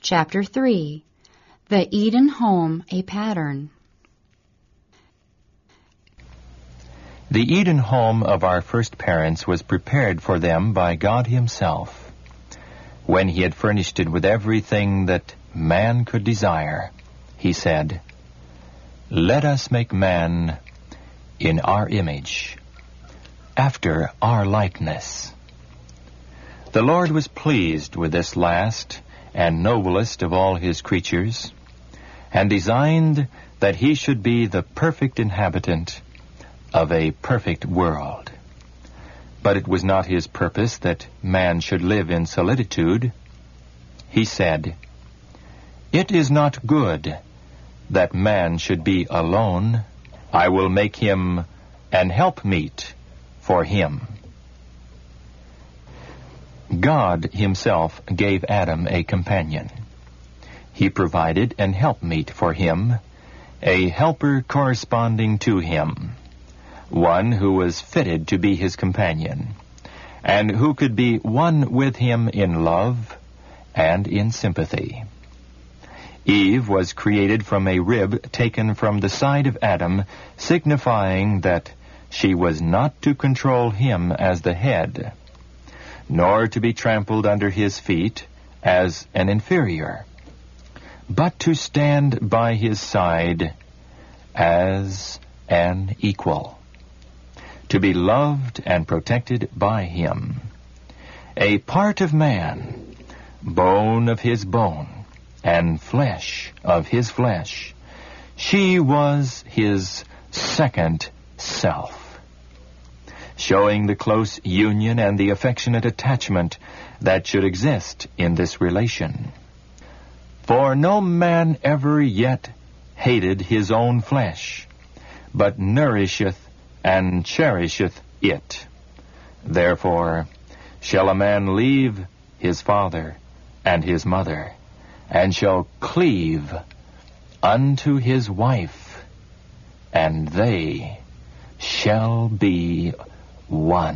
Chapter 3. The Eden Home, a Pattern. The Eden home of our first parents was prepared for them by God Himself. When He had furnished it with everything that man could desire, He said, "Let us make man in our image, after our likeness." The Lord was pleased with this last and noblest of all His creatures, and designed that he should be the perfect inhabitant of a perfect world. But it was not His purpose that man should live in solitude. He said, "It is not good that man should be alone. I will make him an helpmeet for him." God Himself gave Adam a companion. He provided an helpmeet for him, a helper corresponding to him, one who was fitted to be his companion, and who could be one with him in love and in sympathy. Eve was created from a rib taken from the side of Adam, signifying that she was not to control him as the head, nor to be trampled under his feet as an inferior, but to stand by his side as an equal, to be loved and protected by him. A part of man, bone of his bone, and flesh of his flesh, she was his second self, showing the close union and the affectionate attachment that should exist in this relation. For no man ever yet hated his own flesh, but nourisheth and cherisheth it. Therefore shall a man leave his father and his mother, and shall cleave unto his wife, and they shall be one.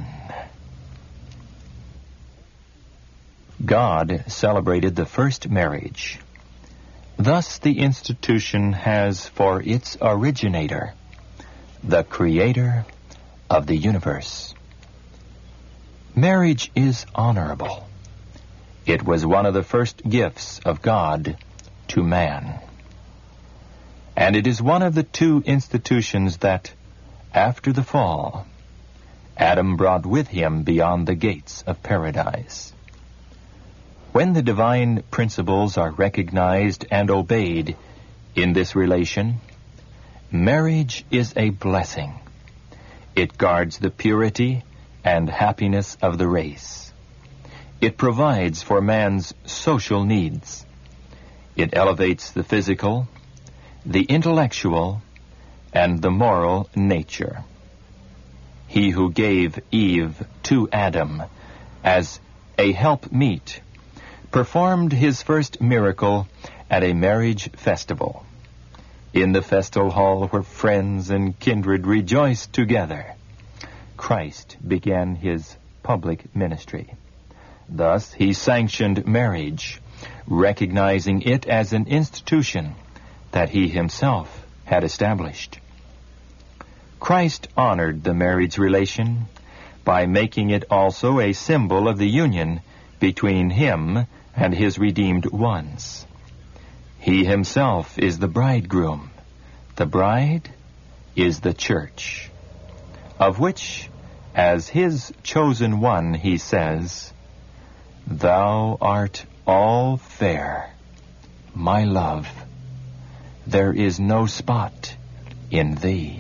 God celebrated the first marriage. Thus the institution has for its originator the Creator of the universe. Marriage is honorable. It was one of the first gifts of God to man. And it is one of the two institutions that, after the fall, Adam brought with him beyond the gates of paradise. When the divine principles are recognized and obeyed in this relation, marriage is a blessing. It guards the purity and happiness of the race. It provides for man's social needs. It elevates the physical, the intellectual, and the moral nature. He who gave Eve to Adam as a helpmeet performed his first miracle at a marriage festival. In the festal hall where friends and kindred rejoiced together, Christ began his public ministry. Thus he sanctioned marriage, recognizing it as an institution that he himself had established. Christ honored the marriage relation by making it also a symbol of the union between him and his redeemed ones. He himself is the bridegroom. The bride is the church, of which, as his chosen one, he says, "Thou art all fair, my love. There is no spot in thee."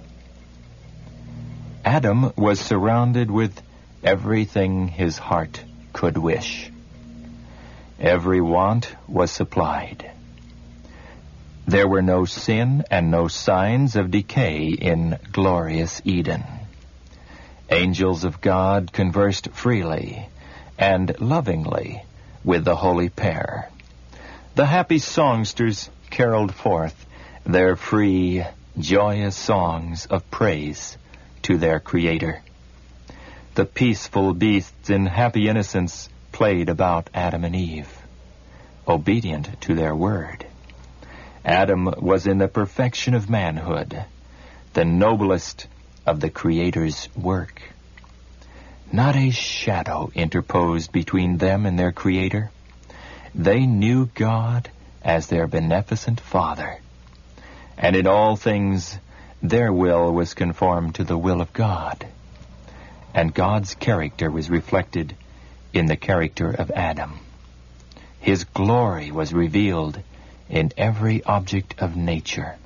Adam was surrounded with everything his heart could wish. Every want was supplied. There were no sin and no signs of decay in glorious Eden. Angels of God conversed freely and lovingly with the holy pair. The happy songsters caroled forth their free, joyous songs of praise to their Creator. The peaceful beasts in happy innocence played about Adam and Eve. obedient to their word. Adam was in the perfection of manhood, the noblest of the Creator's work. Not a shadow interposed between them and their Creator. They knew God as their beneficent Father, and in all things their will was conformed to the will of God, and God's character was reflected in the character of Adam. His glory was revealed in every object of nature.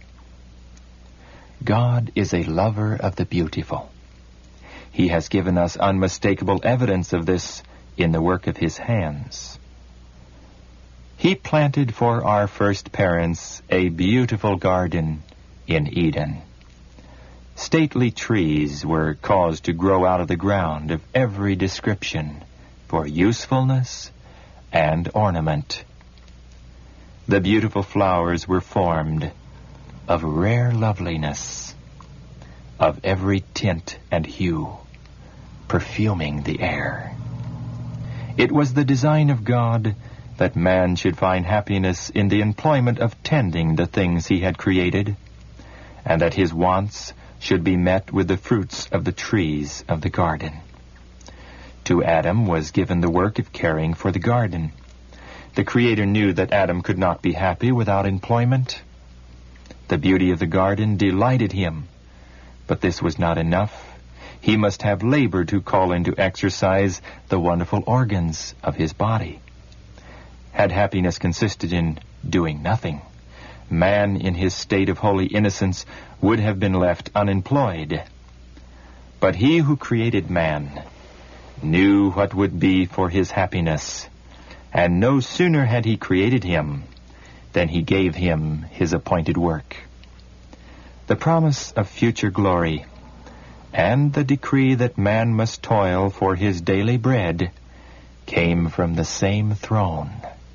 God is a lover of the beautiful. He has given us unmistakable evidence of this in the work of His hands. He planted for our first parents a beautiful garden in Eden. Stately trees were caused to grow out of the ground of every description for usefulness and ornament. The beautiful flowers were formed of rare loveliness, of every tint and hue, perfuming the air. It was the design of God that man should find happiness in the employment of tending the things He had created, and that his wants should be met with the fruits of the trees of the garden. To Adam was given the work of caring for the garden. The Creator knew that Adam could not be happy without employment. The beauty of the garden delighted Him, but this was not enough. He must have labor to call into exercise the wonderful organs of his body. Had happiness consisted in doing nothing, man in his state of holy innocence would have been left unemployed. But He who created man knew what would be for his happiness, and no sooner had He created him than He gave him his appointed work. The promise of future glory and the decree that man must toil for his daily bread came from the same throne.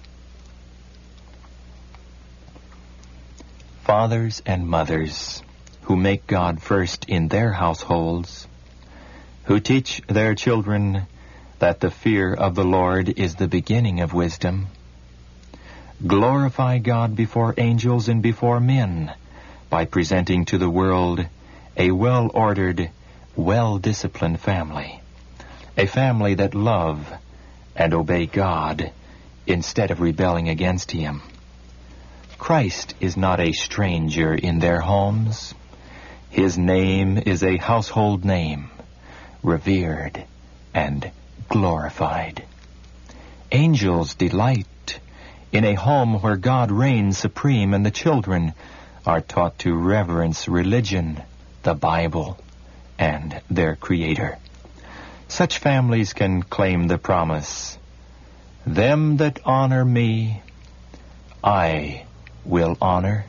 Fathers and mothers who make God first in their households, who teach their children that the fear of the Lord is the beginning of wisdom, glorify God before angels and before men by presenting to the world a well-ordered, well-disciplined family, a family that love and obey God instead of rebelling against Him. Christ is not a stranger in their homes. His name is a household name, revered and glorified. Angels delight in a home where God reigns supreme and the children are taught to reverence religion, the Bible, and their Creator. Such families can claim the promise, "Them that honor me, I will honor."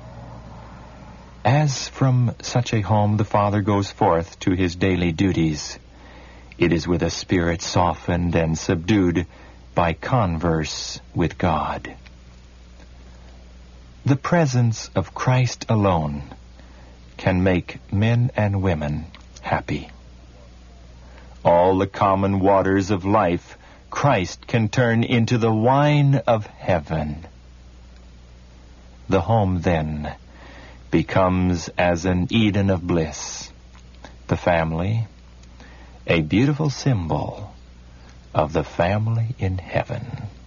As from such a home the father goes forth to his daily duties, it is with a spirit softened and subdued by converse with God. The presence of Christ alone can make men and women happy. All the common waters of life Christ can turn into the wine of heaven. The home, then, becomes as an Eden of bliss. The family, a beautiful symbol of the family in heaven.